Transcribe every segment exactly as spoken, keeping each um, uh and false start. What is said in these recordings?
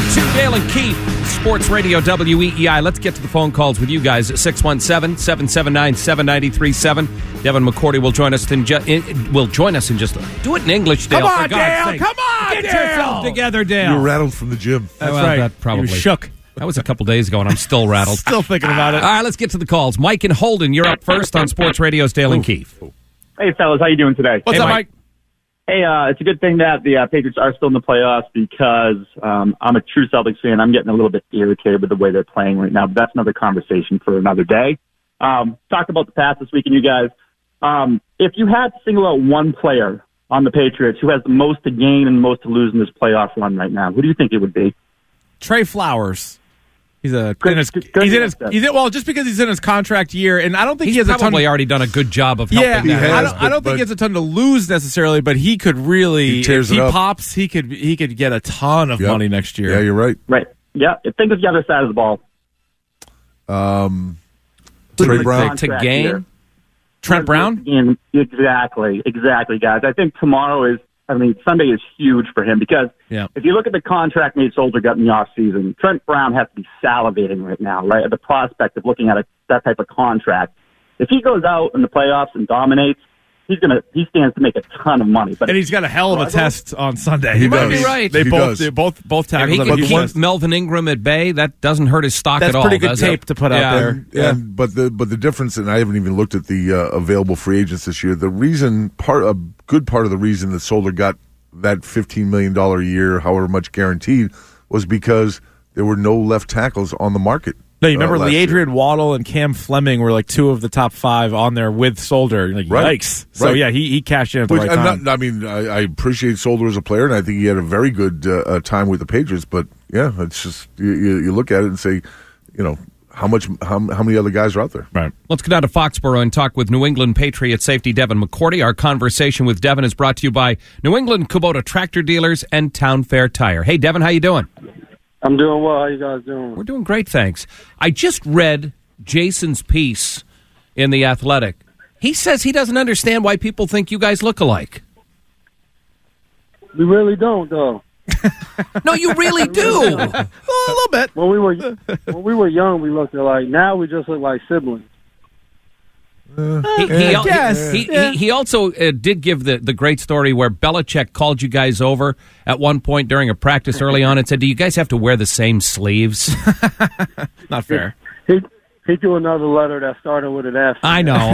to Dale and Keith, Sports Radio W E E I. Let's get to the phone calls with you guys at six one seven, seven seven nine, seven nine three seven. Devin McCourty will join us in, ju- in will join us in just do it in English, Dale. Come on, for God's Dale. sake. Come on, Get Dale. yourself together, Dale. You were rattled from the gym. That's well, right. That probably you shook. That was a couple days ago, and I'm still rattled. Still thinking about it. All right, let's get to the calls. Mike and Holden, you're up first on Sports Radio's Dale and Keith. Hey, fellas, how you doing today? What's Hey, up, Mike? Mike? Hey, uh, it's a good thing that the uh, Patriots are still in the playoffs because um, I'm a true Celtics fan. I'm getting a little bit irritated with the way they're playing right now, but that's another conversation for another day. Um, talked about the past this weekend, you guys. Um, if you had to single out one player on the Patriots who has the most to gain and most to lose in this playoff run right now, who do you think it would be? Trey Flowers. He's a Good- in his, good- good he's in his answer. he's in, well just because he's in his contract year, and I don't think He's he has a ton. probably already done a good job of helping Yeah, He that. has, I don't, I but- don't think but- he has a ton to lose necessarily, but he could really. He tears if he it up. pops, he could he could get a ton of Yep. money next year. Yeah, you're right. Right. Yeah, think of the other side of the ball. Um, Trey The Brown. To contract gain? year. Trent Brown. In, exactly, exactly, guys. I think tomorrow is, I mean, Sunday is huge for him because Yeah. if you look at the contract Nate Soldier got in the offseason, Trent Brown has to be salivating right now, right, at the prospect of looking at a, that type of contract. If he goes out in the playoffs and dominates, he's gonna he stands to make a ton of money. But And he's got a hell of a test on Sunday. He You might does. be right. He They both does. they both both If tackles. he have can a huge keep test. Melvin Ingram at bay, that doesn't hurt his stock That's at all. pretty good does tape it? to put out Yeah. there. And, and but the but the difference, and I haven't even looked at the uh, available free agents this year. The reason part a good part of the reason that Solder got that fifteen million dollar a year, however much guaranteed, was because there were no left tackles on the market. No, you remember uh, last Lee year. Adrian Waddle and Cam Fleming were like two of the top five on there with Solder. You're like, Right. yikes! So Right. yeah, he he cashed in at the Which, right I'm time. not, I mean, I, I appreciate Solder as a player, and I think he had a very good uh, uh, time with the Patriots. But yeah, it's just you, you, you look at it and say, you know, how much, how, how many other guys are out there? Right. Let's go down to Foxborough and talk with New England Patriot safety Devin McCourty. Our conversation with Devin is brought to you by New England Kubota Tractor Dealers and Town Fair Tire. Hey, Devin, how you doing? I'm doing well. How you guys doing? We're doing great, thanks. I just read Jason's piece in The Athletic. He says he doesn't understand why people think you guys look alike. We really don't, though. No, you really do. Well, a little bit. When we were when we were young, we looked alike. Now we just look like siblings. He, he, al- Yes. he, he, Yeah. he, he also uh, did give the, the great story where Belichick called you guys over at one point during a practice early on and said, do you guys have to wear the same sleeves? Not fair. He he threw another letter that started with an F. I know.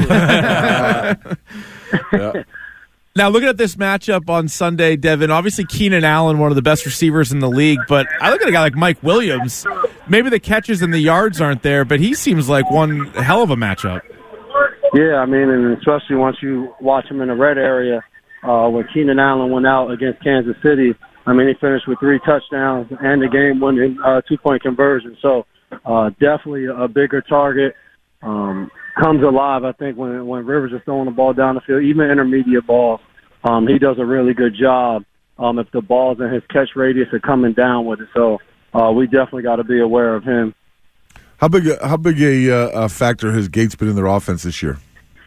Now, looking at this matchup on Sunday, Devin, obviously Keenan Allen, one of the best receivers in the league, but I look at a guy like Mike Williams. Maybe the catches and the yards aren't there, but he seems like one hell of a matchup. Yeah, I mean, and especially once you watch him in the red area, uh, when Keenan Allen went out against Kansas City, I mean, he finished with three touchdowns and the game-winning uh, two-point conversion. So uh, definitely a bigger target. Um, comes alive, I think, when when Rivers is throwing the ball down the field, even intermediate balls. Um, he does a really good job um, if the balls in his catch radius are coming down with it. So uh, we definitely got to be aware of him. How big? A, how big a, uh, a factor has Gates been in their offense this year?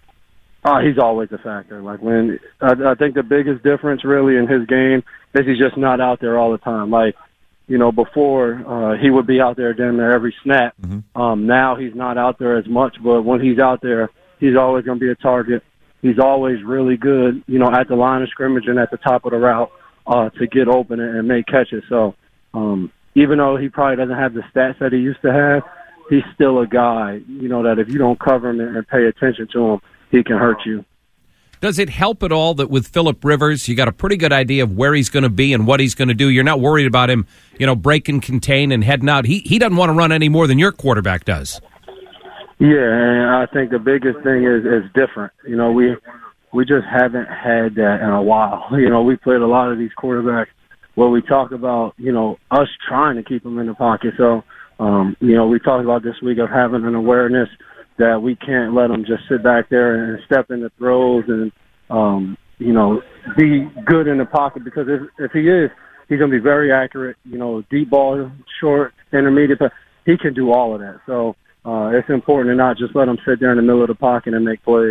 Uh, he's always a factor. Like when I, I think the biggest difference really in his game is he's just not out there all the time. Like, you know, before uh, he would be out there damn near every snap. Mm-hmm. Um, now he's not out there as much, but when he's out there, he's always going to be a target. He's always really good, you know, at the line of scrimmage and at the top of the route uh, to get open and, and make catches. So um, even though he probably doesn't have the stats that he used to have, he's still a guy, you know, that if you don't cover him and, and pay attention to him, he can hurt you. Does it help at all that with Phillip Rivers, you got a pretty good idea of where he's going to be and what he's going to do? You're not worried about him, you know, break and contain and heading out. He he doesn't want to run any more than your quarterback does. Yeah, and I think the biggest thing is is different. You know, we we just haven't had that in a while. You know, we played a lot of these quarterbacks where we talk about, you know, us trying to keep them in the pocket. So, um, you know, we talked about this week of having an awareness that we can't let them just sit back there and step into throws and, um, you know, be good in the pocket, because if, if he is, he's going to be very accurate, you know, deep ball, short, intermediate, but he can do all of that. So uh, it's important to not just let him sit there in the middle of the pocket and make plays.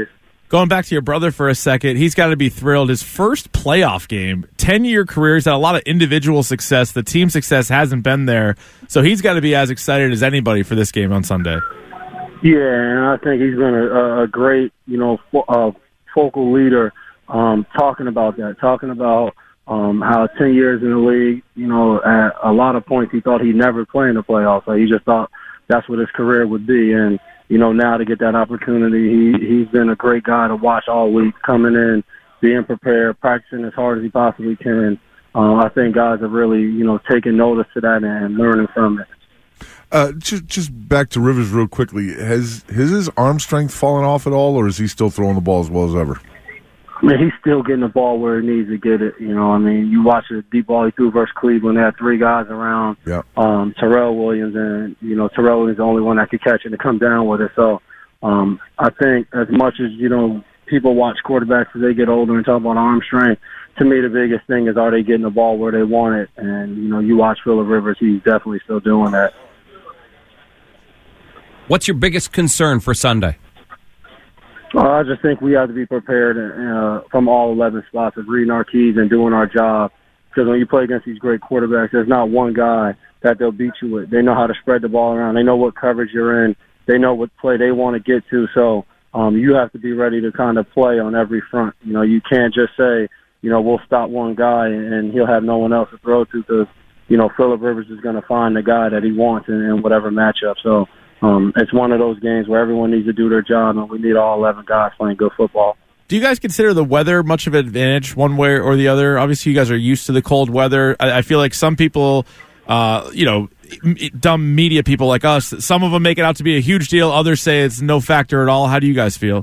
Going back to your brother for a second, he's got to be thrilled. His first playoff game, ten-year career. He's had a lot of individual success. The team success hasn't been there. So he's got to be as excited as anybody for this game on Sunday. Yeah, and I think he's been a, a great, you know, fo- uh, focal leader um, talking about that, talking about um, how ten years in the league, you know, at a lot of points he thought he'd never play in the playoffs. Like, he just thought that's what his career would be. And, you know, now to get that opportunity, he, he's been a great guy to watch all week, coming in, being prepared, practicing as hard as he possibly can. Uh, I think guys have really, you know, taken notice to that and learning from it. Uh, just, just back to Rivers real quickly. Has, has his arm strength fallen off at all, or is he still throwing the ball as well as ever? I mean, he's still getting the ball where he needs to get it. You know, I mean, you watch the deep ball he threw versus Cleveland. They had three guys around. Yeah. Um, Terrell Williams, and, you know, Terrell Williams is the only one that could catch it and come down with it. So um, I think as much as, you know, people watch quarterbacks as they get older and talk about arm strength, to me the biggest thing is, are they getting the ball where they want it? And, you know, you watch Phillip Rivers, he's definitely still doing that. What's your biggest concern for Sunday? Uh, I just think we have to be prepared uh, from all eleven spots of reading our keys and doing our job. Because when you play against these great quarterbacks, there's not one guy that they'll beat you with. They know how to spread the ball around. They know what coverage you're in. They know what play they want to get to. So um, you have to be ready to kind of play on every front. You know, you can't just say, you know, we'll stop one guy and he'll have no one else to throw to, because, you know, Phillip Rivers is going to find the guy that he wants in, in whatever matchup. So Um, it's one of those games where everyone needs to do their job, and we need all eleven guys playing good football. Do you guys consider the weather much of an advantage one way or the other? Obviously, you guys are used to the cold weather. I, I feel like some people, uh, you know, dumb media people like us, some of them make it out to be a huge deal. Others say it's no factor at all. How do you guys feel?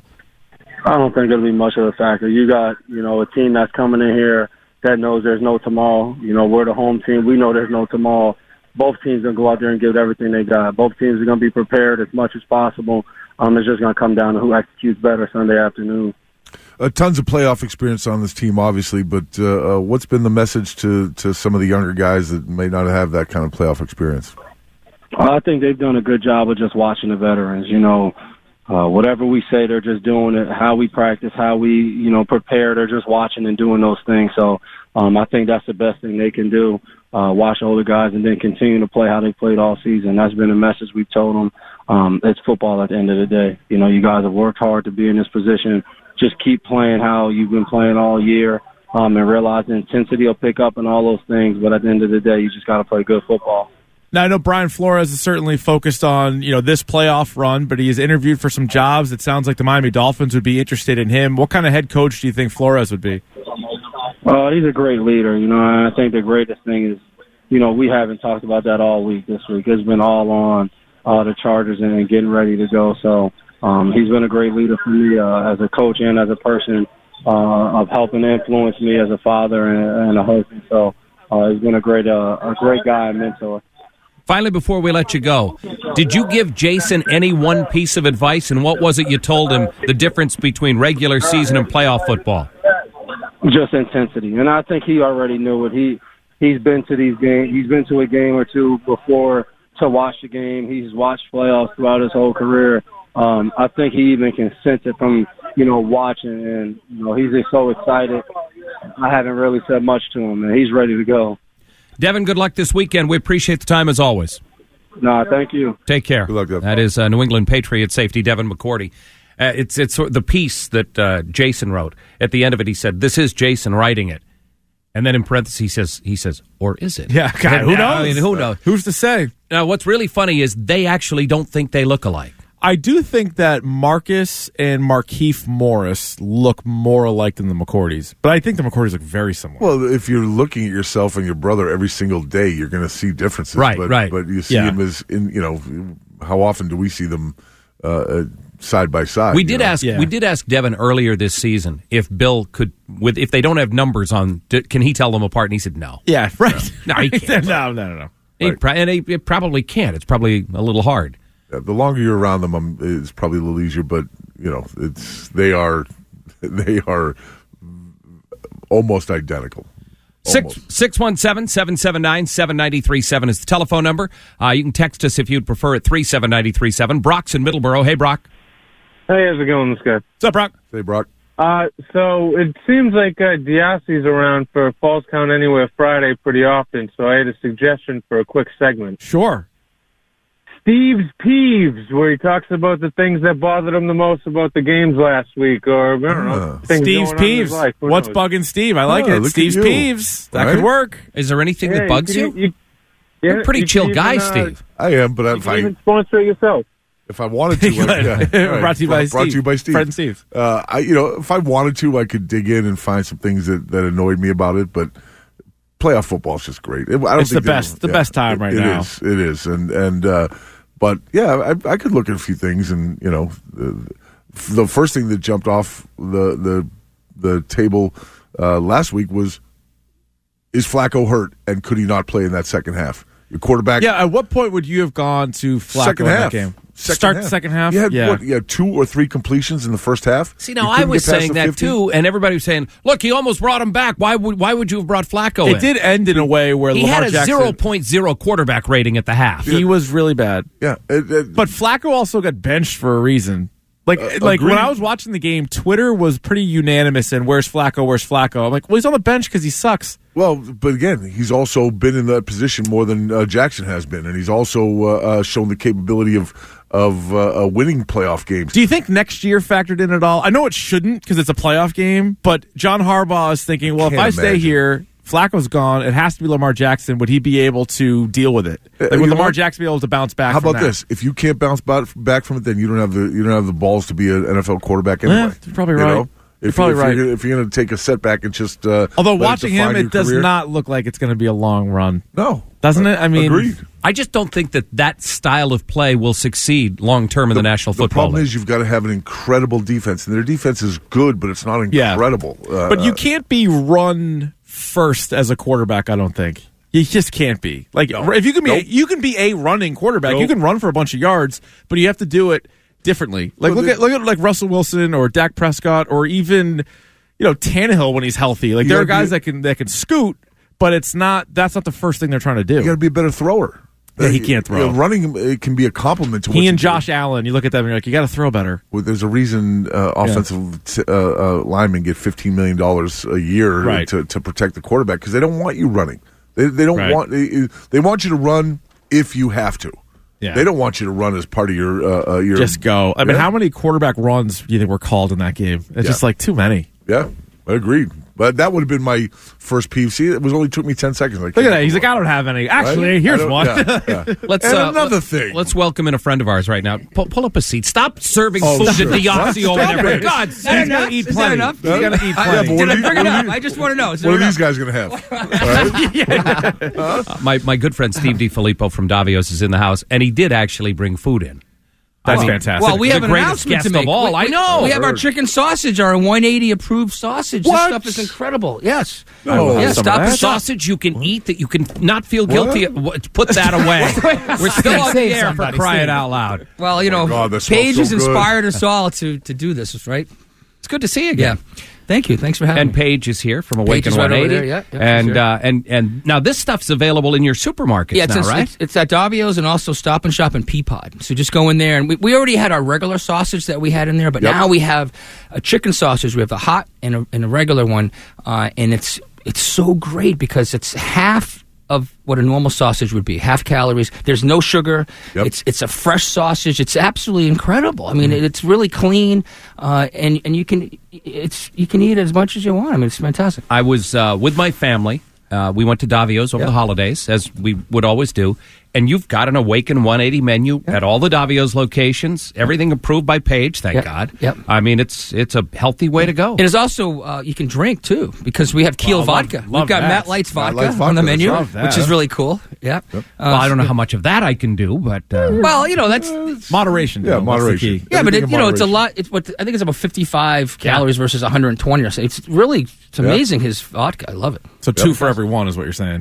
I don't think it'll be much of a factor. You got, you know, a team that's coming in here that knows there's no tomorrow. You know, we're the home team. We know there's no tomorrow. Both teams are going to go out there and give everything they got. Both teams are going to be prepared as much as possible. Um, it's just going to come down to who executes better Sunday afternoon. Uh, tons of playoff experience on this team, obviously, but uh, uh, what's been the message to, to some of the younger guys that may not have that kind of playoff experience? I think they've done a good job of just watching the veterans. You know, uh, whatever we say, they're just doing it. How we practice, how we, you know, prepare, they're just watching and doing those things. So um, I think that's the best thing they can do. Uh, watch older guys and then continue to play how they played all season. That's been a message we've told them. Um, it's football at the end of the day. You know, you guys have worked hard to be in this position. Just keep playing how you've been playing all year, um, and realize the intensity will pick up and all those things. But at the end of the day, you just got to play good football. Now, I know Brian Flores is certainly focused on, you know, this playoff run, but he has interviewed for some jobs. It sounds like the Miami Dolphins would be interested in him. What kind of head coach do you think Flores would be? Uh, he's a great leader. You know, and I think the greatest thing is, you know, we haven't talked about that all week this week. It's been all on uh, the Chargers and getting ready to go. So um, he's been a great leader for me uh, as a coach and as a person, uh, of helping influence me as a father and, and a husband. So uh, he's been a great, uh, a great guy and mentor. Finally, before we let you go, did you give Jason any one piece of advice, and what was it you told him the difference between regular season and playoff football? Just intensity. And I think he already knew it. He He's been to these games. He's been to a game or two before to watch the game. He's watched playoffs throughout his whole career. Um, I think he even can sense it from, you know, watching. And, you know, he's just so excited. I haven't really said much to him, and he's ready to go. Devin, good luck this weekend. We appreciate the time as always. No, thank you. Take care. Good luck, Devin. That is uh, New England Patriot safety Devin McCourty. Uh, it's it's the piece that uh, Jason wrote. At the end of it, he said, "This is Jason writing it." And then in parentheses, he says, he says, or is it? Yeah, God, who knows? I mean, who knows? Who's to say? Now, what's really funny is they actually don't think they look alike. I do think that Marcus and Markieff Morris look more alike than the McCourtys, but I think the McCourtys look very similar. Well, if you're looking at yourself and your brother every single day, you're going to see differences. Right, but, right. But you see Yeah. them as, in, you know, how often do we see them uh, uh, side by side? We you did know? ask. Yeah. We did ask Devin earlier this season if Bill could, with if they don't have numbers on, d- can he tell them apart? And he said no. Yeah, right. No, he can't. no, no, no, no. He pro- and he, he probably can't. It's probably a little hard. Yeah, the longer you're around them, um, it's probably a little easier. But you know, it's they are they are almost identical. Six six one seven seven seven nine seven ninety three seven is the telephone number. Uh, you can text us if you'd prefer at three seven ninety three seven. Brock's in Middleborough. Hey, Brock. Hey, how's it going, this guy? What's up, Brock? Hey, Brock. Uh, so it seems like uh, Diassi's around for Falls Count Anywhere Friday pretty often, so I had a suggestion for a quick segment. Sure. Steve's Peeves, where he talks about the things that bothered him the most about the games last week, or, I don't know, Uh, things Steve's going on in his Peeves. life. Who What's knows? bugging Steve? I like Oh, it. look at Steve's you. Peeves. That Right? could work. Is there anything Yeah, that bugs you? can- you- yeah, You're a pretty you chill can guy, even, uh, Steve. I am, but You if can I even sponsor it yourself. if I wanted to, like, yeah, right. Brought to you by brought Steve. to you by Steve. Friend Steve. Uh, I, you know, if I wanted to, I could dig in and find some things that, that annoyed me about it. But playoff football is just great. It, I don't It's the think that- best- the best time right it now. Is, it is, and and uh, but yeah, I, I could look at a few things, and you know, the, the first thing that jumped off the the the table uh, last week was, is Flacco hurt, and could he not play in that second half? Your quarterback, Yeah, at what point would you have gone to Flacco second in half. that game? Second Start half. the second half? You had, yeah. what, you had two or three completions in the first half. See, You now I couldn't was get past saying the that fifty? too, and everybody was saying, "Look, he almost brought him back. Why would why would you have brought Flacco in?" It did end in a way where He Lamar had a Jackson, zero point zero quarterback rating at the half. he was really bad. Yeah, it, it, But Flacco also got benched for a reason. Like, Uh, like when agreed. I was watching the game, Twitter was pretty unanimous in where's Flacco, where's Flacco. I'm like, well, he's on the bench because he sucks. well, but again, he's also been in that position more than uh, Jackson has been, and he's also uh, uh, shown the capability of of uh, uh, winning playoff games. Do you think next year factored in at all? I know it shouldn't because it's a playoff game, but John Harbaugh is thinking, well, if Can't I stay imagine. here, Flacco's gone, it has to be Lamar Jackson. Would he be able to deal with it? Like, Uh, you would know Lamar what? Jackson be able to bounce back How from about that? this? If you can't bounce ba- back from it, then you don't have the you don't have the balls to be an N F L quarterback anyway. Yeah, you're probably You right. know? You're If, probably if right. You're, if you're going to take a setback and just uh, Although let watching define him, your it does career- not look like it's going to be a long run. No, Doesn't it? I mean, agreed. I just don't think that that style of play will succeed long term in the, National The Football problem League. is you've got to have an incredible defense, and their defense is good, but it's not Yeah. incredible. Uh, But you can't be run first as a quarterback, I don't think. You just can't be. Like if you can be Nope. a, you can be a running quarterback. You Nope. can run for a bunch of yards, but you have to do it differently. Like Well, look the- at look at like Russell Wilson or Dak Prescott or even you know Tannehill when he's healthy. Like You there are gotta be- guys that can that can scoot, but it's not that's not the first thing they're trying to do. you got to be a better thrower. Yeah, he Uh, can't throw. you know, running it can be a compliment to what he you and do. Josh Allen, you look at them and you're like, you got to throw better. Well, there's a reason uh, offensive t- uh, uh, linemen get fifteen million dollars a year Right. to, to protect the quarterback because they don't want you running. They, they don't Right. want they, they want you to run if you have to. Yeah. They don't want you to run as part of your uh, uh, your Just go. I mean, Yeah. how many quarterback runs do you think were called in that game? It's Yeah. just like too many. Yeah, agreed. But that would have been my first P C. It was only took me ten seconds. Like, Look at that. He's like, I don't have any. Actually, Right? here's I don't- one. yeah, yeah. Let's And uh, another let- thing. Let's welcome in a friend of ours right now. Pull, pull up a seat. Stop serving Oh, food sure. at the Yahtzee over Stop there. it. For God's He's sake. got to eat Is that plenty. enough? He's got to eat Yeah, plenty. but what Did are I you- bring what it are up? you- I just want to know. Is What there are these enough? guys going to have? All right? Uh, my my good friend Steve DiFilippo from Davios is in the house, and he did actually bring food in. That's I mean, fantastic. Well, we The have an greatest announcement guest to make. of all. We- I we- know. We have our Heard. chicken sausage, our one eighty approved sausage. What? This stuff is incredible. Yes. No. Yeah, Some of stop that. and shop. Sausage you can eat that you can not feel guilty. Of. Put that away. We're still on the Save air for somebody, crying save. out loud. Well, you know, God, that smells Paige so has good. inspired us all to, to do this, right? It's good to see you Yeah. again. Thank you. Thanks for having And me. Paige is here from Paige Awaken is right over one eighty. there, yeah, yeah, and she's here. uh, and and now this stuff's available in your supermarkets Yeah, it's, now, it's, right? it's, it's at Davio's and also Stop and Shop and Peapod. So just go in there. And we, we already had our regular sausage that we had in there, but Yep. now we have a chicken sausage. We have the hot and a, and a regular one. Uh, and it's it's so great because it's half of what a normal sausage would be, half calories. There's no sugar. Yep. It's it's a fresh sausage. It's absolutely incredible. I mean, Mm. it's really clean, uh, and and you can it's you can eat as much as you want. I mean, it's fantastic. I was uh, with my family. Uh, we went to Davio's over Yeah. the holidays, as we would always do. And you've got an Awaken one eighty menu at all the Davio's locations. Everything approved by Paige, thank Yep. God. Yep. I mean, it's it's a healthy way to go. It is also uh, you can drink too because we have Kiel Well, love- vodka. love We've got that. Matt Light's Matt vodka, Light's on the vodka, menu, that's right. which is really cool. Yeah. Uh, Well, I don't know how much of that I can do, but uh, Well, you know that's Moderation. Yeah, though. That's the moderation. key. yeah, but Everything it, in you know it's a moderation. lot. It's what I think it's about fifty-five calories versus one hundred twenty or so. It's really it's amazing his vodka. I love it. So two for every one is what you're saying.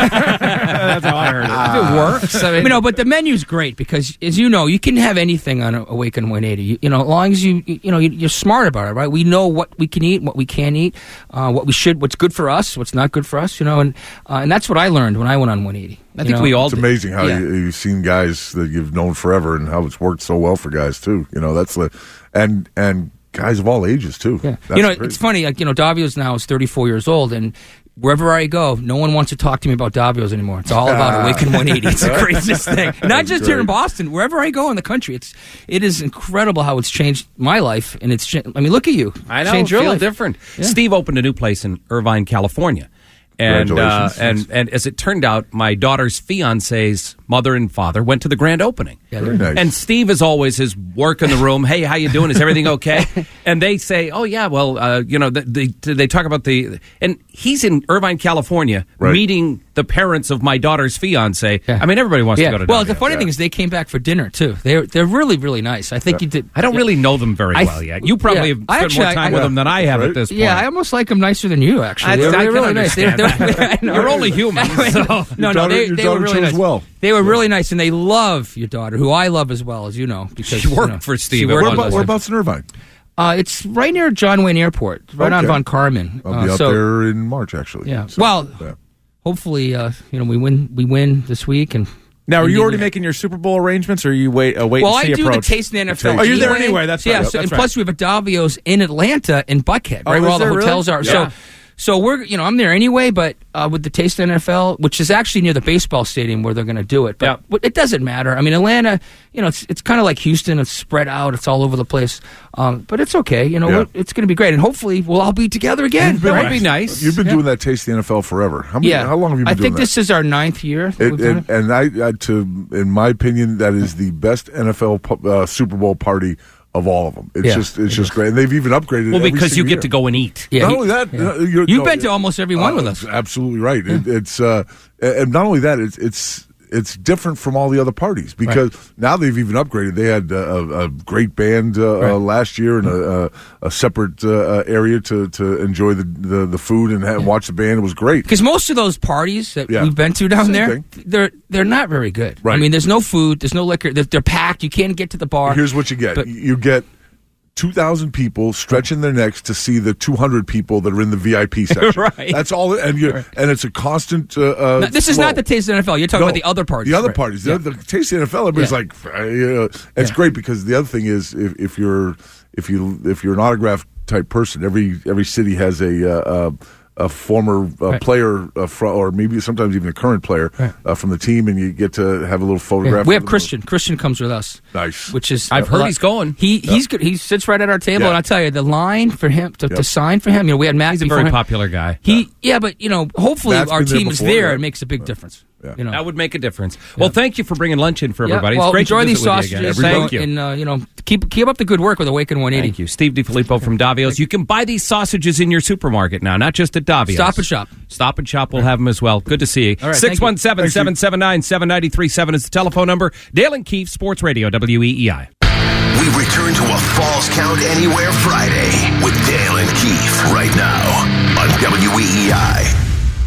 That's how I heard it. If it works, I mean, you know, but the menu's great because, as you know, you can have anything on Awaken one eighty. You, you know, as long as you, you know, you're smart about it, right? We know what we can eat, what we can't eat, uh, what we should, what's good for us, what's not good for us. You know, and uh, and that's what I learned when I went on one eighty. I think know? we all. It's did. amazing how Yeah. you, you've seen guys that you've known forever and how it's worked so well for guys too. You know, that's the and and guys of all ages too. Yeah. That's You know, great. it's funny. Like, you know, Davio's now is thirty-four years old, and wherever I go, no one wants to talk to me about Davio's anymore. It's all about Awaken one eighty. It's the craziest thing. Not just here in Boston. Wherever I go in the country, it's it is incredible how it's changed my life. And it's cha- I mean, look at you. I know. Changed your feel life. different. Yeah. Steve opened a new place in Irvine, California. And, uh, Congratulations. and and as it turned out, my daughter's fiance's mother and father went to the grand opening. Yeah, Very nice. And Steve is always his work in the room. Hey, how you doing? Is everything okay? And they say, oh yeah, well, uh, you know, they they talk about the and he's in Irvine, California, Right. meeting the parents of my daughter's fiance. Yeah. I mean, everybody wants Yeah. to go to. Well, Davio. the funny Yeah. thing is they came back for dinner too. They're they're really really nice. I think you did. I don't really know them very I- well yet. You probably yeah. have I spent actually- more time I- with them than I have Right. at this point. Yeah, I almost like them nicer than you. Actually, I- they were I can really nice. They, understand they, I know. You're only human. So. no, no, daughter- they, your they were daughter really chose nice. well. They were really nice, and they love your daughter, who I love as well, as you know, because She worked you know, for Steve she at worked one Where time. with about, us. whereabouts in Irvine? Uh, it's right near John Wayne Airport, It's right on Okay. Von Carmen. I'll Uh, be out so, there in March, actually. Yeah. So, Well, yeah. hopefully, uh, you know, we win. We win this week, and Now, are you Indeed, already we- making your Super Bowl arrangements, or are you wait a wait well, and see I do approach? the Taste in the N F L. Oh, you're there anyway, that's yeah. right. So, That's and right. plus, we have a Davio's in Atlanta, in Buckhead, Oh, right where is all the there really? hotels are. Yeah. So, so we're, you know, I'm there anyway, but uh, with the Taste in the N F L, which is actually near the baseball stadium where they're going to do it. But, Yeah. but it doesn't matter. I mean, Atlanta, you know, it's it's kind of like Houston. It's spread out. It's all over the place. Um, but it's okay. You know, Yeah. we're- it's going to be great, and hopefully we'll all be together again. You've been- That would be nice. You've been Yeah. doing that Taste the N F L forever. How many, Yeah. How long have you been I doing think that? this is our ninth year. that It, we've done and it. and I, I, to in my opinion, that is the best N F L pu- uh, Super Bowl party of all of them. It's Yeah. just, it's just great, and they've even upgraded. well, every because you single get year. to go and eat. Yeah, not he- only that, yeah. uh, you're, You've no, been to almost every one uh, with us. Absolutely right. It, it's uh, and not only that, it's it's it's different from all the other parties because now they've even upgraded. They had uh, a, a great band uh, Right. uh, last year and a, a, a separate uh, uh, area to, to enjoy the, the, the food and ha- watch the band. It was great. Because most of those parties that Yeah. we've been to down Same there, thing. they're they're not very good. Right. I mean, there's no food, there's no liquor, they're, they're packed. You can't get to the bar. Here's what you get. But- You get two thousand people stretching their necks to see the two hundred people that are in the V I P section. Right. That's all, and you and it's a constant. Uh, uh, No, this is flow. not the Taste of the N F L. You're talking No, about the other parties. The other Right. parties. Yeah. The, the Taste of the N F L. Everybody's Yeah. like, uh, you know, it's Yeah. great because the other thing is if, if you're if you if you're an autograph type person, every every city has a. Uh, uh, a former uh, Right. player, uh, fro- or maybe sometimes even a current player Right. uh, from the team, and you get to have a little Yeah. photograph. We with have them. Christian. Christian comes with us. Nice. Which is I've a heard lot- he's going. He he's good. He sits right at our table, Yeah. and I'll tell you the line for him to, to Yep. sign for him. You know, we had Matt. He's a before very him. popular guy. He yeah, but you know, hopefully Matt's our been there team is before, there. yeah. It makes a big difference. Yeah. You know, That would make a difference. Well, thank you for bringing lunch in for Yeah, everybody. well, it's great enjoy to these visit with you again. sausages. Thank you. And uh, you know, keep keep up the good work with Awaken one eighty. Thank you. Steve DiFilippo from Davio's. You can buy these sausages in your supermarket now, not just at Davio's. Stop and Shop. Stop and Shop will have them as well. Good to see you. All right, six one seven, seven seven nine, seven nine three seven is the telephone number. Dale and Keefe, Sports Radio, W E E I. We return to a Falls Count Anywhere Friday with Dale and Keefe right now on W E E I.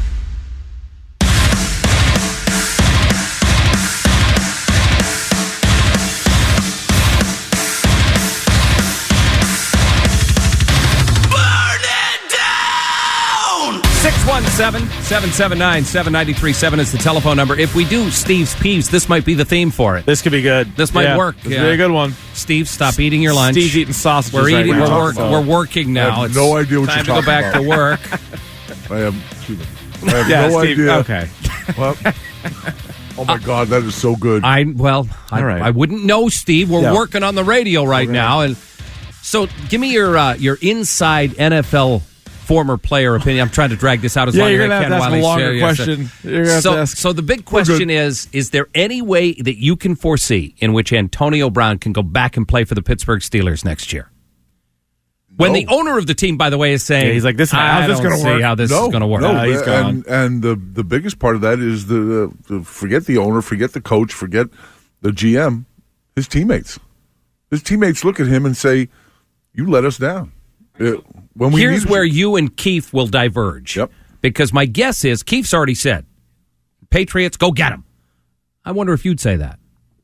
six one seven, seven seven nine, seven nine three seven is the telephone number. If we do Steve's Peeves, this might be the theme for it. This could be good. This might Yeah, work. This Yeah. would be a good one. Steve, stop eating your lunch. Steve's eating sausages. We're right eating. now. We're, work, we're working now. I have It's no idea what time you're to go talking back about. to work. I have, excuse me. I have Yeah, no Steve, idea. okay. Well, oh my God, that is so good. I well, I, All right. I wouldn't know, Steve. We're Yeah. working on the radio right now, and so give me your uh, your inside N F L former player opinion. I'm trying to drag this out as Yeah, long you're as gonna I have can to ask while a he's longer sharing. Yes, sir. question. You're gonna have so, to ask- so the big good. question is: Is there any way that you can foresee in which Antonio Brown can go back and play for the Pittsburgh Steelers next year? When No. the owner of the team, by the way, is saying, Yeah, he's like, this- I how's this don't gonna see work?" how this no, is going to work. No, Uh, he's gone. and, and the the biggest part of that is the, the forget the owner, forget the coach, forget the G M, his teammates. His teammates look at him and say, "You let us down." Uh, when we Here's needed where you. you and Keefe will diverge. Yep. Because my guess is, Keefe's already said, Patriots, go get him. I wonder if you'd say that.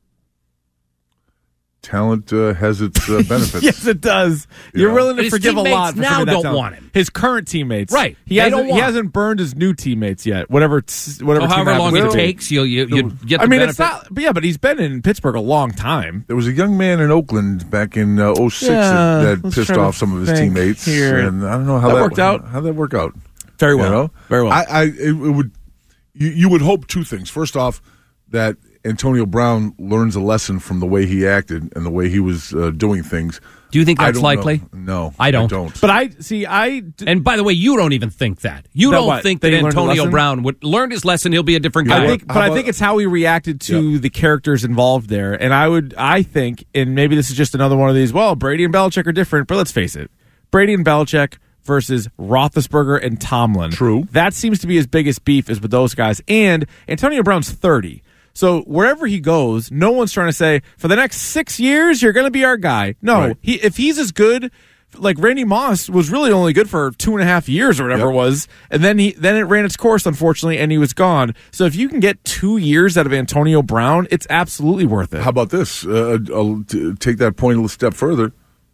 Talent uh, has its uh, benefits. Yes, it does. You You're know? willing to His forgive a teammates lot. For now somebody that don't talented. want him. His current teammates, Right. He They hasn't. don't He want hasn't burned his new teammates yet. Whatever. T- whatever. So team however long happens it to be. takes, you'll you, you get the I mean, benefit. it's not. But yeah, but he's been in Pittsburgh a long time. There was a young man in Oakland back in uh, oh six Yeah, that, that let's pissed try to off some of his think teammates, here. and I don't know how That that, worked out. How that work out? Very well. You know? Very well. I, I it, it would. You, you would hope two things. First off, that Antonio Brown learns a lesson from the way he acted and the way he was uh, doing things. Do you think I that's don't likely? know. No, I don't. I don't. But I see. I And by the way, you don't even think that. You That don't what? think That that he learned a Antonio lesson? Brown would learn his lesson. He'll be a different You know guy. I what? think, How but I about- think it's how he reacted to Yeah. the characters involved there. And I would, I think, and maybe this is just another one of these. Well, Brady and Belichick are different, but let's face it, Brady and Belichick versus Roethlisberger and Tomlin. True. That seems to be his biggest beef is with those guys. And Antonio Brown's thirty. So wherever he goes, no one's trying to say, for the next six years, you're going to be our guy. No, Right. he if he's as good, like Randy Moss was really only good for two and a half years or whatever Yep. it was, and then he then it ran its course, unfortunately, and he was gone. So if you can get two years out of Antonio Brown, it's absolutely worth it. How about this? Uh, I'll t- take that point a little step further.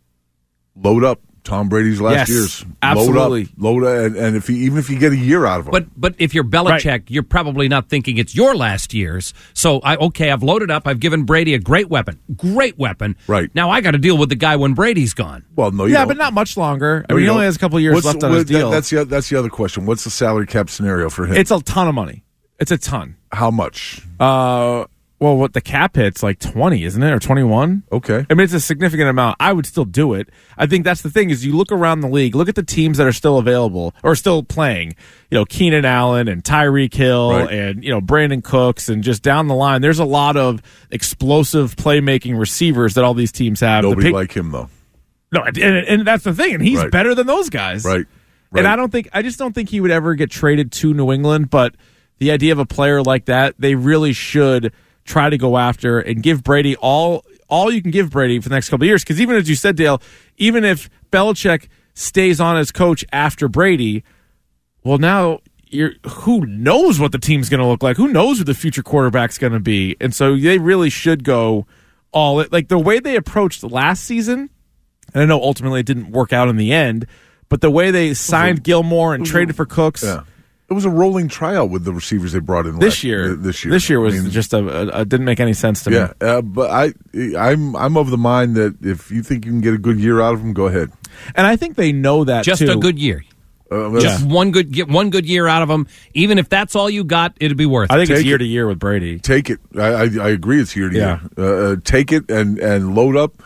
Load up Tom Brady's last Yes, years. absolutely. Load up, load up, and, and if he, even if you get a year out of him, But but if you're Belichick, you're probably not thinking it's your last years. So I okay, I've loaded up. I've given Brady a great weapon, great weapon. Right. Now I got to deal with the guy when Brady's gone. well, no, you yeah, don't. but not much longer. I No, mean, you he only don't. has a couple years What's- left on his what- that- deal. That's the that's the other question. What's the salary cap scenario for him? It's a ton of money. It's a ton. How much? Uh, well, what the cap hit's like twenty, isn't it, or twenty-one? Okay. I mean, it's a significant amount. I would still do it. I think that's the thing is you look around the league, look at the teams that are still available or still playing. You know, Keenan Allen and Tyreek Hill Right. and, you know, Brandon Cooks and just down the line. There's a lot of explosive playmaking receivers that all these teams have. The Nobody pick- like him though. No, and, and that's the thing. And he's Right. better than those guys. Right. And Right. I don't think, I just don't think he would ever get traded to New England. But the idea of a player like that, they really should try to go after and give Brady all all you can give Brady for the next couple of years. Because even as you said, Dale, even if Belichick stays on as coach after Brady, well, now you're who knows what the team's going to look like? Who knows who the future quarterback's going to be? And so they really should go all like the way they approached last season. And I know ultimately it didn't work out in the end, but the way they signed Gilmore and traded for Cooks. Yeah. It was a rolling tryout with the receivers they brought in This last, year, uh, This year, this year was I mean, just a, a, a didn't make any sense to me. yeah. Uh, but I, I'm, I'm of the mind that if you think you can get a good year out of him, go ahead. And I think they know that Just too. a good year. Uh, well, Just one good get one good year out of him. Even if that's all you got, it'd be worth I it. think it's Take year it. to year with Brady. Take it. I, I, I agree. It's year to Yeah. year. Uh, uh, take it and, and load up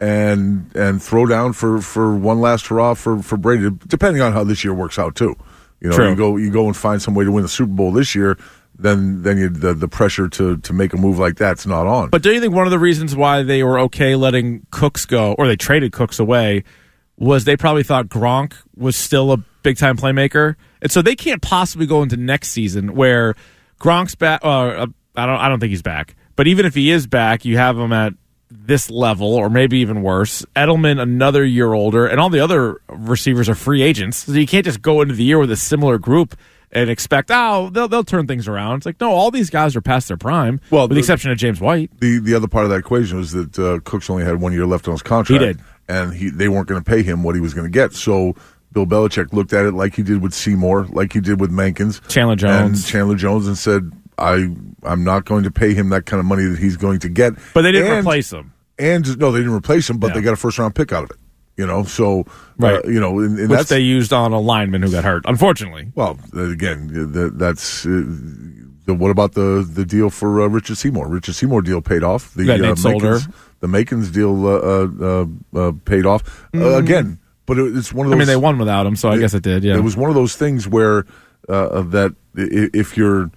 and and throw down for, for one last hurrah for, for Brady. Depending on how this year works out too. You know, True. you go you go and find some way to win the Super Bowl this year. Then then you, the the pressure to, to make a move like that's not on. But do you think one of the reasons why they were okay letting Cooks go, or they traded Cooks away, was they probably thought Gronk was still a big time playmaker, and so they can't possibly go into next season where Gronk's back. Uh, I don't. I don't think he's back. But even if he is back, you have him at this level, or maybe even worse. Edelman another year older, and all the other receivers are free agents, so you can't just go into the year with a similar group and expect, oh, they'll they'll turn things around. It's like, no, all these guys are past their prime, Well, with the, the- exception of James White. the the other part of that equation was that uh, Cooks only had one year left on his contract. He did. And he they weren't going to pay him what he was going to get. So Bill Belichick looked at it like he did with Seymour, like he did with Mankins. Chandler Jones. And Chandler Jones and said, I, I'm not going to pay him that kind of money that he's going to get. But they didn't And- replace him. And, no, they didn't replace him, but Yeah. they got a first-round pick out of it. You know, so, Right. uh, you know, and, and Which that's... they used on a lineman who got hurt, unfortunately. Well, again, the, that's... Uh, the, what about the, the deal for uh, Richard Seymour? Richard Seymour deal paid off. The That Nate uh, Solder. Makins, the Makins deal uh, uh, uh, paid off uh, again. But it, it's one of Mm. I those. mean, they won without him, so I guess it did, yeah. It was one of those things where uh, that i- if you're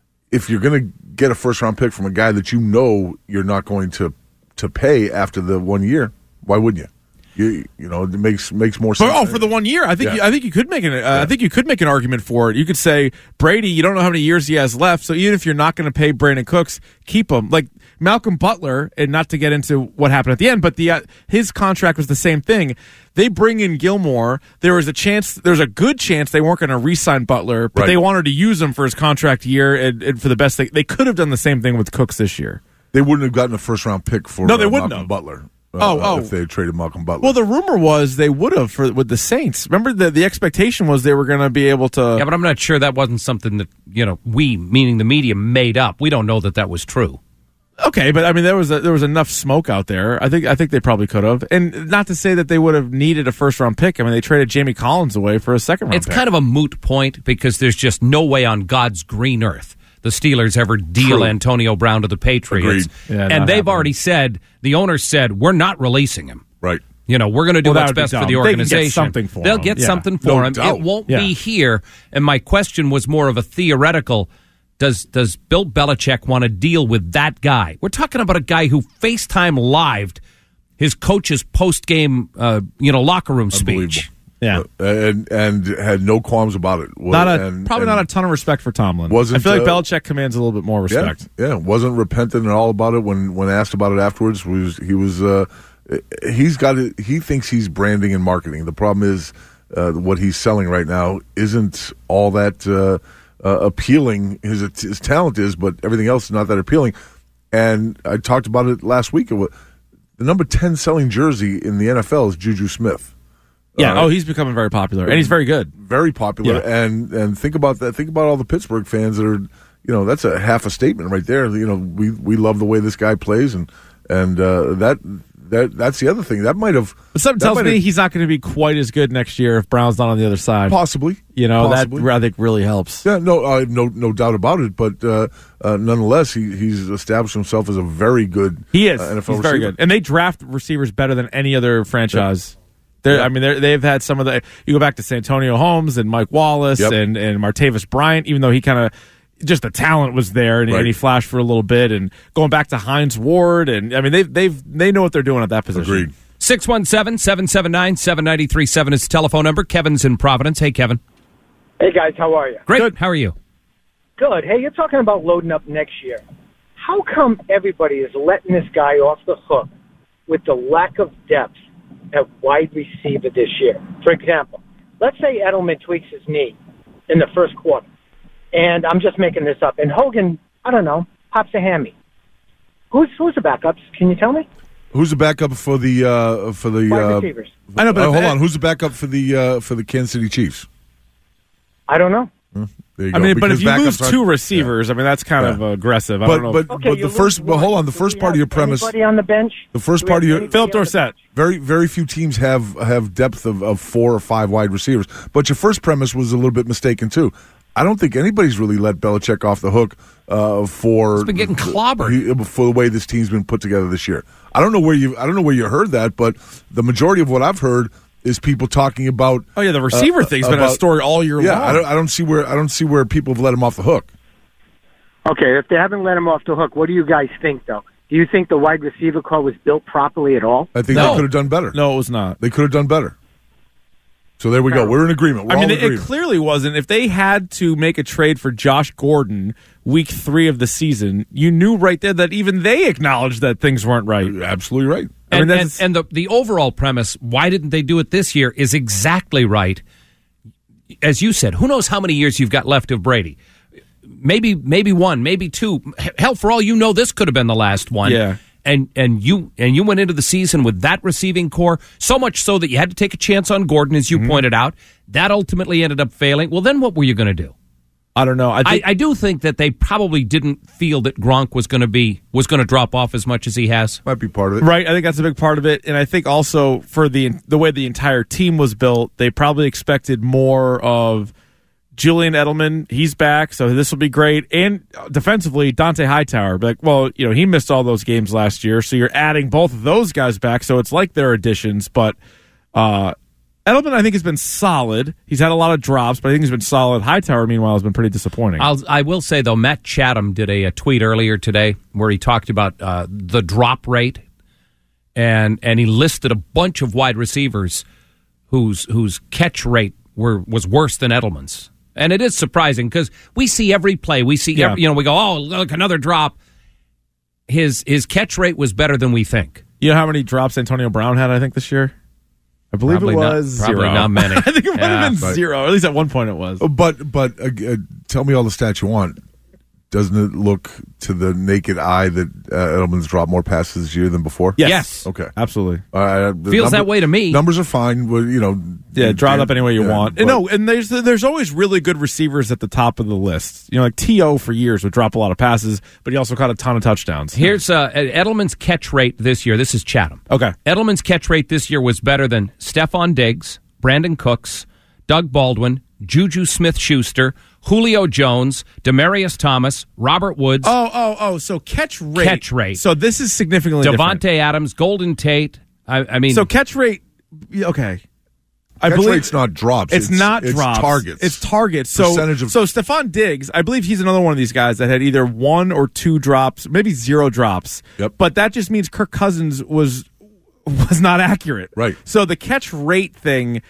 if you're going to get a first round pick from a guy that you know you're not going to to pay after the one year, why wouldn't you? You, you know, it makes makes more For, sense. oh, for the one year, I think Yeah. you, I think you could make an uh, Yeah. I think you could make an argument for it. You could say Brady, you don't know how many years he has left, so even if you're not going to pay Brandon Cooks, keep him. Like Malcolm Butler, and not to get into what happened at the end, but the uh, his contract was the same thing. They bring in Gilmore. There was a chance, there's a good chance they weren't going to re-sign Butler, but Right. they wanted to use him for his contract year and, and for the best. They, they could have done the same thing with Cooks this year. They wouldn't have gotten a first round pick for No, they uh, wouldn't Malcolm have. Butler. Uh, Oh, oh. if they had traded Malcolm Butler. Well, the rumor was they would have for with the Saints. Remember, the the expectation was they were going to be able to. Yeah, but I'm not sure that wasn't something that, you know, we, meaning the media, made up. We don't know that that was true. Okay, but I mean, there was a, there was enough smoke out there. I think I think they probably could have, and not to say that they would have needed a first round pick. I mean, they traded Jamie Collins away for a second round. It's pick. kind of a moot point because there's just no way on God's green earth the Steelers ever deal True. Antonio Brown to the Patriots. Agreed. Yeah, and not they've happening. already said, the owner said, we're not releasing him. right. You know, we're going to do Well, that what's would be best for dumb. the They can get organization. something for They'll him. get Yeah. something for No him. doubt. It won't Yeah. be here. And my question was more of a theoretical. Does does Bill Belichick want to deal with that guy? We're talking about a guy who FaceTime lived his coach's post game, uh, you know, locker room speech. yeah. Uh, and and had no qualms about it. Well, Not a and, probably and not a ton of respect for Tomlin. Wasn't, I feel like uh, Belichick commands a little bit more Yeah, respect. yeah, wasn't repentant at all about it when when asked about it afterwards. Was he was uh, he's got it. He thinks he's branding and marketing. The problem is uh, what he's selling right now isn't all that uh, uh, appealing. His his talent is, but everything else is not that appealing. And I talked about it last week. It was, the number ten selling jersey in the N F L is Juju Smith. Yeah. Uh, Oh, he's becoming very popular, and he's very good. very popular. Yeah. And and think about that. Think about all the Pittsburgh fans that are, you know, that's a half a statement right there. You know, we we love the way this guy plays, and and uh, that that that's the other thing that might have. But something that tells might me have- he's not going to be quite as good next year if Brown's not on the other side. possibly. You know, possibly. that I think really helps. Yeah, no, uh, no, no doubt about it. But uh, uh, nonetheless, he, he's established himself as a very good. He is. Uh, N F L He's very receiver. good, and they draft receivers better than any other franchise. They're, Yeah. I mean, they're, they've had some of the. You go back to Santonio Holmes and Mike Wallace Yep. and and Martavis Bryant, even though he kind of just the talent was there and, Right. and he flashed for a little bit, and going back to Hines Ward, and I mean they've they've they know what they're doing at that position. Agreed. six one seven, seven seven nine, seven nine three seven is the telephone number. Kevin's in Providence. Hey, Kevin. Hey, guys, how are you? Great. Good. How are you? Good. Hey, you're talking about loading up next year. How come everybody is letting this guy off the hook with the lack of depth at wide receiver this year? For example, let's say Edelman tweaks his knee in the first quarter, and I'm just making this up, and Hogan, I don't know, pops a hammy. Who's who's the backups? Can you tell me? Who's the backup for the uh, for the? Wide Uh, receivers. I know, but uh, if hold that- on. Who's the backup for the uh, for the Kansas City Chiefs? I don't know. There you I go. mean, but if Because you lose backups aren't- two receivers, I mean that's kind Yeah. of aggressive. I But don't know. but Okay, but you the lose first but one. hold on. The Do first we part of have your premise. Anybody on the bench? The first Do we part of have your anybody Philip on the Dorsett. bench? very very few teams have have depth of, of four or five wide receivers. But your first premise was a little bit mistaken too. I don't think anybody's really let Belichick off the hook uh, for He's been getting clobbered. he- for the way this team's been put together this year. I don't know where you I don't know where you heard that, but the majority of what I've heard is people talking about. Oh yeah, the receiver uh, thing's been a about- story all year Yeah, long. I don't, I don't see where I don't see where people have let him off the hook. Okay, if they haven't let him off the hook, what do you guys think, though? Do you think the wide receiver core was built properly at all? I think No. they could have done better. No, it was not. They could have done better. So there we go. We're in agreement. We're I mean, all in it, it agreement. clearly wasn't. If they had to make a trade for Josh Gordon week three of the season, you knew right there that even they acknowledged that things weren't right. You're absolutely right. I mean, And, and, that's- and the, the overall premise, why didn't they do it this year, is exactly right. As you said, who knows how many years you've got left of Brady? Maybe maybe one, maybe two. Hell, for all you know, this could have been the last one. Yeah. And and you and you went into the season with that receiving core, so much so that you had to take a chance on Gordon, as you Mm-hmm. pointed out. That ultimately ended up failing. Well, then what were you going to do? I don't know. I, I, think, I do think that they probably didn't feel that Gronk was going to be was going to drop off as much as he has. Might be part of it. right. I think that's a big part of it, and I think also for the the way the entire team was built, they probably expected more of Julian Edelman. He's back, so this will be great. And defensively, Dante Hightower. Like, well, you know, he missed all those games last year, so you're adding both of those guys back. So it's like they're additions, but. uh Edelman, I think, has been solid. He's had a lot of drops, but I think he's been solid. Hightower, meanwhile, has been pretty disappointing. I'll, I will say, though, Matt Chatham did a, a tweet earlier today where he talked about uh, the drop rate. and and he listed a bunch of wide receivers whose whose catch rate were was worse than Edelman's. And it is surprising because we see every play. We see, Yeah. every, you know, we go, oh, look, another drop. His his catch rate was better than we think. You know how many drops Antonio Brown had, I think, this year? I believe Probably it not- was probably zero. not many. I think it might Yeah, have been but- zero. At least at one point it was. But but uh, uh, tell me all the stats you want. Doesn't it look to the naked eye that uh, Edelman's dropped more passes this year than before? Yes. Yes. Okay. Absolutely. Uh, the Feels that way to me. Numbers are fine. Well, you know, Yeah, draw it up any way you yeah, want. but- And no, and there's there's always really good receivers at the top of the list. You know, like T O for years would drop a lot of passes, but he also caught a ton of touchdowns. Here's uh, Edelman's catch rate this year. This is Chatham. Okay. Edelman's catch rate this year was better than Stephon Diggs, Brandon Cooks, Doug Baldwin, Juju Smith-Schuster, Julio Jones, Demarius Thomas, Robert Woods, Oh, oh, oh. So catch rate. Catch rate. So this is significantly different. Devontae Adams, Golden Tate. I, I mean, So catch rate. Okay. I Catch believe rate's not drops. It's, not it's drops. targets. It's targets. So Percentage of- so Stephon Diggs, I believe he's another one of these guys that had either one or two drops, maybe zero drops. Yep. But that just means Kirk Cousins was was not accurate. Right. So the catch rate thing,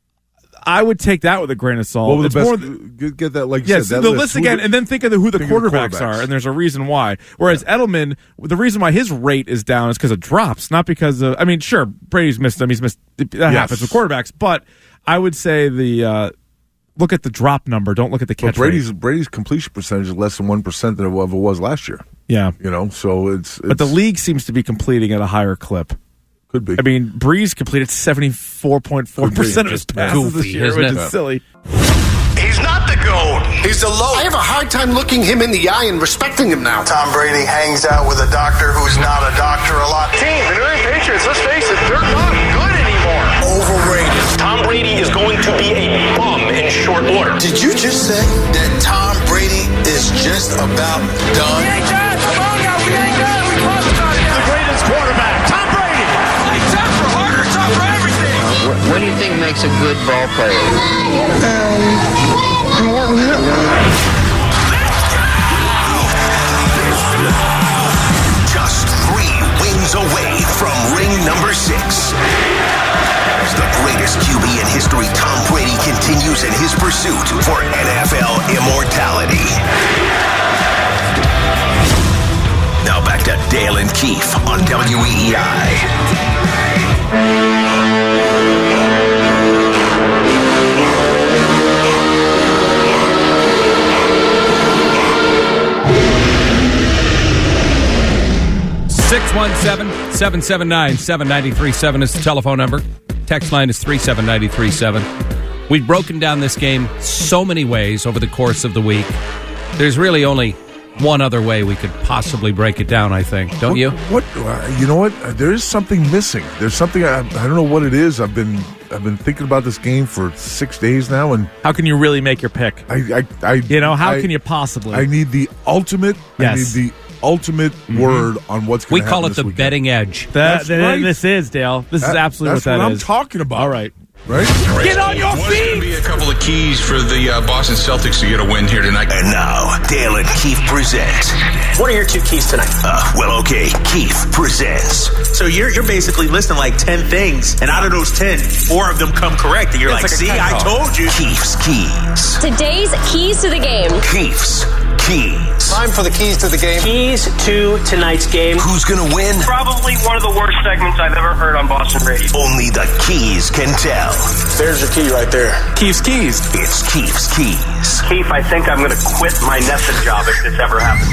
I would take that with a grain of salt. What were the It's best? more th- get- get that like you Yes, said. the That list Who again, the- and then think of the, who the think of the quarterbacks, quarterbacks. are, and there's a reason why. Whereas Edelman, the reason why his rate is down is because of drops, not because of. I mean, sure, Brady's missed them. He's missed. That happens with quarterbacks, but I would say the uh, look at the drop number. Don't look at the But catch Brady's rate. Brady's completion percentage is less than one percent than it was- it was last year. Yeah, You know, so it's, it's but the league seems to be completing at a higher clip. could be. I mean, Breeze completed seventy-four point four percent of his Just passes this goofy, year, isn't which it? is silly. He's not the GOAT. He's the low. I have a hard time looking him in the eye and respecting him now. Tom Brady hangs out with a doctor who's not a doctor a lot. Team, the New England Patriots, let's face it, they're not good anymore. Overrated. Tom Brady is going to be a bum in short order. Did you just say that Tom Brady is just about done? We ain't done. Come on now, we ain't done. We crossed about it. The greatest quarterback, Tom Brady. He's tougher, harder, tougher, everything. What do you think makes a good ball player? I don't know. Just three wins away from ring number six. As the greatest Q B in history, Tom Brady continues in his pursuit for N F L immortality. Now back to Dale and Keefe on W E E I. six one seven, seven seven nine, seven nine three seven is the telephone number. Text line is three seven nine three seven. We've broken down this game so many ways over the course of the week. There's really only one other way we could possibly break it down, I think. Don't what, you? What uh, you know? What uh, there is something missing. There's something I, I don't know what it is. I've been I've been thinking about this game for six days now, and How can you really make your pick? I I, I You know, how I- can you possibly? I need the ultimate. Yes. I need the ultimate word on what's going We to happen. call it this the weekend. betting edge. That, That's that- right. This is, Dale. This is That- absolutely that's what that what I'm is. talking about. All right. Right? Get on your What's going to feet! be a couple of keys for the uh, Boston Celtics to get a win here tonight? And now, Dale and Keefe present. What are your two keys tonight? Uh, well, okay, Keefe presents. So you're you're basically listing like ten things, and out of those ten, four of them come correct, and you're It's like, like a see, ten I call. told you. Keefe's Keys. Today's keys to the game. Keefe's Keys. Time for the keys to the game. Keys to tonight's game. Who's going to win? Probably one of the worst segments I've ever heard on Boston radio. Only the keys can tell. There's your key right there. Keith's keys. It's Keefe's Keys. Keith, I think I'm going to quit my Nesson job if this ever happens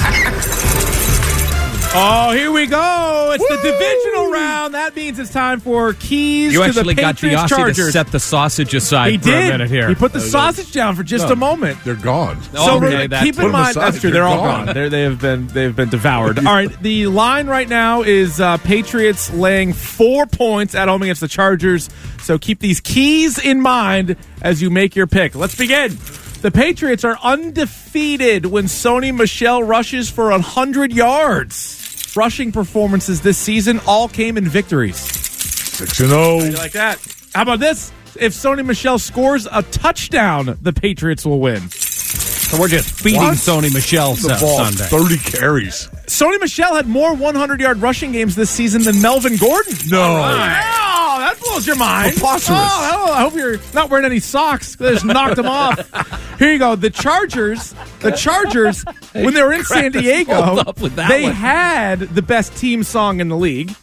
again. Oh, here we go. It's the divisional round. That means it's time for keys You to actually the got Patriots Diossi Chargers. to set the sausage aside he for did. a minute here. He put the sausage down for just No, a moment. They're gone. Oh, So okay, that's keep it. in Put 'em mind aside. that's true. They're They're all gone. gone. They're, they have been they've been devoured. All right, the line right now is uh, Patriots laying four points at home against the Chargers. So keep these keys in mind as you make your pick. Let's begin. The Patriots are undefeated when Sony Michel rushes for one hundred yards. Rushing performances this season all came in victories. Six and zero. You like that? How about this? If Sony Michel scores a touchdown, the Patriots will win. So we're just feeding What? Sony Michel The ball, Sunday. thirty carries. Sony Michel had more hundred-yard rushing games this season than Melvin Gordon. No. Oh, that blows your mind. Preposterous. Oh, I hope you're not wearing any socks. They just knocked him off. Here you go. The Chargers, the Chargers, when they were in San Diego, Hold up with that they one. had the best team song in the league.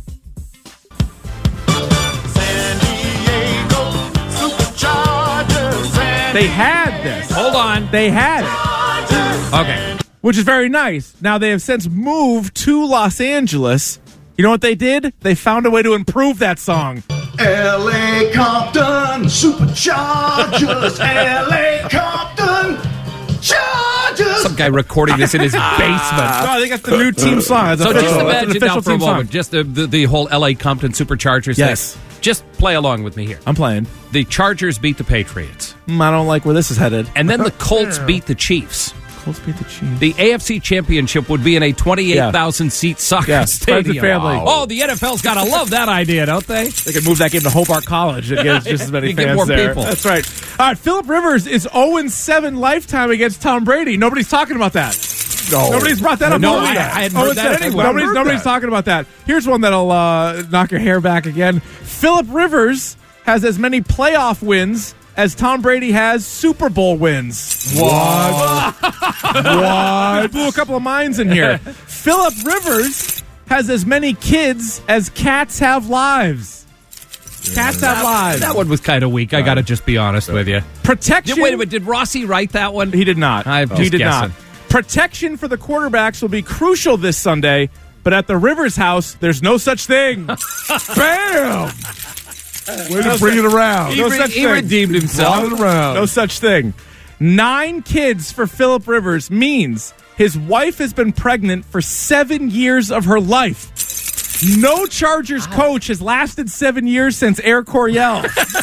They had this. Hold on. They had it. Okay. Which is very nice. Now, they have since moved to Los Angeles. You know what they did? They found a way to improve that song. L A Compton Superchargers. L A Compton Chargers. Some guy recording this in his basement. No, I think that's the new team song. It's So official. just It's an imagine official now for a team song. moment, just the, the, the whole L A Compton Superchargers Yes. thing. Just play along with me here. I'm playing. The Chargers beat the Patriots. Mm, I don't like where this is headed. And then the Colts beat the Chiefs. Colts beat the Chiefs. The A F C Championship would be in a twenty-eight thousand seat soccer Yeah, friends and stadium. family. Oh, the N F L's got to love that idea, don't they? They could move that game to Hobart College and get just as many You get fans more there. people. That's right. All right, Phillip Rivers is oh and seven lifetime against Tom Brady. Nobody's talking about that. No. Nobody's brought that up. No, Nobody's- I- I hadn't oh heard and that seven. anywhere. Nobody's, Heard nobody's that. talking about that. Here's one that'll uh, knock your hair back again. Phillip Rivers has as many playoff wins as Tom Brady has Super Bowl wins. What? What? Blew a couple of minds in here. Phillip Rivers has as many kids as cats have lives. Cats have lives. That one was kind of weak. I got to just be honest with you. Protection. Did, wait a minute. Did Rossi write that one? He did not. I'm he just did guessing. not. Protection for the quarterbacks will be crucial this Sunday, but at the Rivers house, there's no such thing. Bam! Way to bring it around. He, No re- such he thing. redeemed himself. Brought it around. No such thing. Nine kids for Phillip Rivers means his wife has been pregnant for seven years of her life. No Chargers coach has lasted seven years since Air Coryell.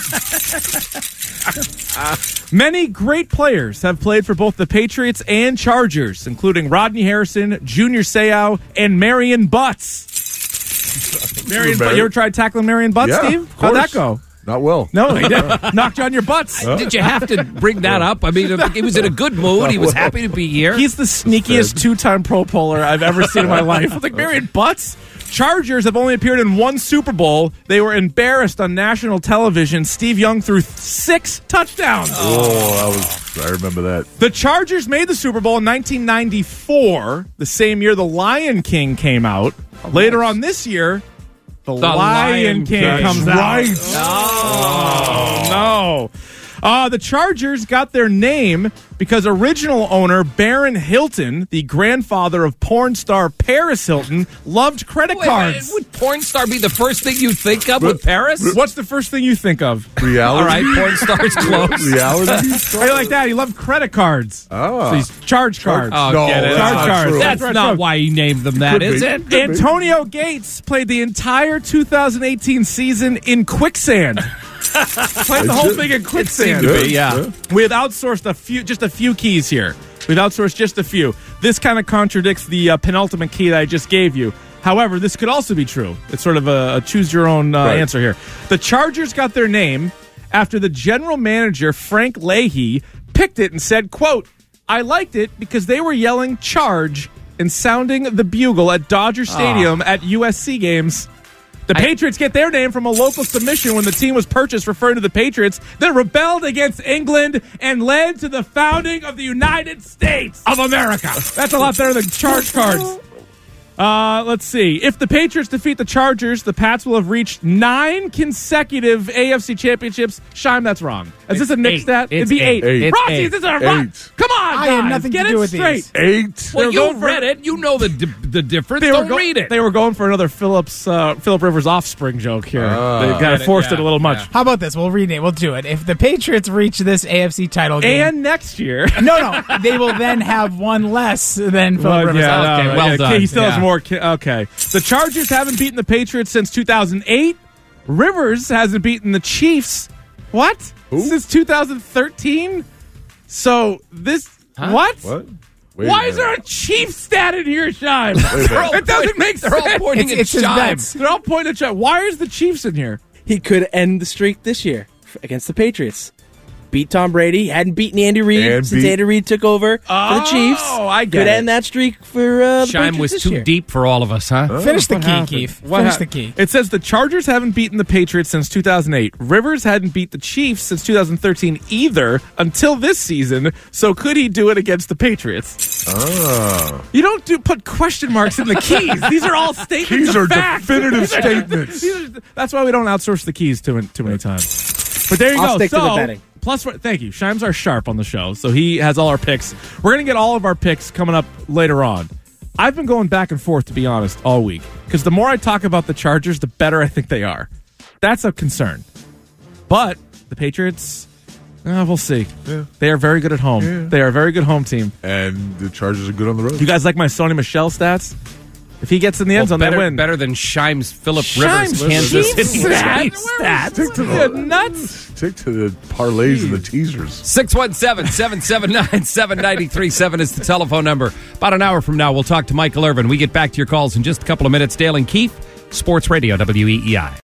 Many great players have played for both the Patriots and Chargers, including Rodney Harrison, Junior Seau, and Marion Butts. Marion, Barry. you ever tried tackling Marion Butts, Yeah, Steve? of How'd that course. go? Not well. No, he did. Knocked you on your butts. Did you have to bring that up? I mean, he was in a good mood. He was happy to be here. He's the sneakiest two-time Pro Bowler I've ever seen in my life. Like Marion Butts. Chargers have only appeared in one Super Bowl. They were embarrassed on national television. Steve Young threw six touchdowns. Oh, I was. I remember that. The Chargers made the Super Bowl in nineteen ninety-four, the same year The Lion King came out. Later on this year, The, The Lion, Lion King King. comes That's out. right. Oh, no. Uh, the Chargers got their name because original owner Baron Hilton, the grandfather of porn star Paris Hilton, loved credit Wait, cards. Would porn star be the first thing you think of with Paris? What's the first thing you think of? Reality. All right, porn stars close. Reality. How you like that? He loved credit cards. Oh. So he's charge cards. Oh, No, get it. that's Charge not cards. true. That's Right, not right. why he named them that, Could is be. it? be. Antonio Gates played the entire two thousand eighteen season in quicksand. Played the whole thing in quicksand. seemed to be, yeah. We have outsourced a few, just a few keys here. We've outsourced just a few. This kind of contradicts the uh, penultimate key that I just gave you. However, this could also be true. It's sort of a, a choose your own uh, Right. answer here. The Chargers got their name after the general manager, Frank Leahy, picked it and said, quote, "I liked it because they were yelling charge and sounding the bugle at Dodger Stadium at U S C games." The Patriots get their name from a local submission when the team was purchased, referring to the Patriots that rebelled against England and led to the founding of the United States of America. That's a lot better than charge cards. Uh, let's see. If the Patriots defeat the Chargers, the Pats will have reached nine consecutive A F C championships. Shime, that's wrong. Is this a Nick eight. stat? It'd It's be eight. eight. It's Rossi, eight. is this a rock? Eight. Come on, I guys. had nothing to Get do it with straight. these. Eight. Well, They're you going for- read it. You know the di- the difference. They were Don't go- read it. They were going for another Phillips, uh, Phillip Rivers offspring joke here. Ah. they kind Get of it, forced yeah, it a little much. yeah. How about this? We'll rename. We'll do it. If the Patriots reach this A F C title game, And next year. no, no, they will then have one less than Phillip Well, Rivers. yeah, Okay, no, well yeah, done. He still Yeah. has more. ki- Okay. The Chargers haven't beaten the Patriots since two thousand eight. Rivers hasn't beaten the Chiefs. What? Who? Since two thousand thirteen? So this. What? What? Wait Why a is there minute. a Chiefs stat in here, Shime? Wait a minute. It doesn't make They're all sense. pointing It's- at it's his Shime. bets. They're all pointing at Shime. Why is the Chiefs in here? He could end the streak this year f- against the Patriots. beat Tom Brady, hadn't beaten Andy Reid And since beat- Andy Reid took over Oh, for the Chiefs. I get Could it. end that streak for uh, the Shime Patriots was this too year. deep for all of us, huh? Finish the What key, happened? Keith. What Finish hap- the key. It says the Chargers haven't beaten the Patriots since two thousand eight. Rivers hadn't beat the Chiefs since two thousand thirteen either until this season. So could he do it against the Patriots? Ah. You don't do put question marks in the keys. These are all statements Keys of are fact. definitive statements. These are- That's why we don't outsource the keys too, too many times. But there you I'll go. stick to so, the betting. Plus, thank you. Shimes are sharp on the show, so he has all our picks. We're going to get all of our picks coming up later on. I've been going back and forth, to be honest, all week. Because the more I talk about the Chargers, the better I think they are. That's a concern. But the Patriots, uh, we'll see. Yeah. They are very good at home. Yeah. They are a very good home team. And the Chargers are good on the road. You guys like my Sony Michel stats? If he gets in the end Well, zone, better, they win. better than Shime's Philip Shimes, Rivers, Kansas Chiefs City. stats. Chiefs. Stick to You're the nuts. Stick to the parlays and the teasers. six one seven, seven seven nine, seven nine three seven is the telephone number. About an hour from now, we'll talk to Michael Irvin. We get back to your calls in just a couple of minutes. Dale and Keith, Sports Radio, W E E I.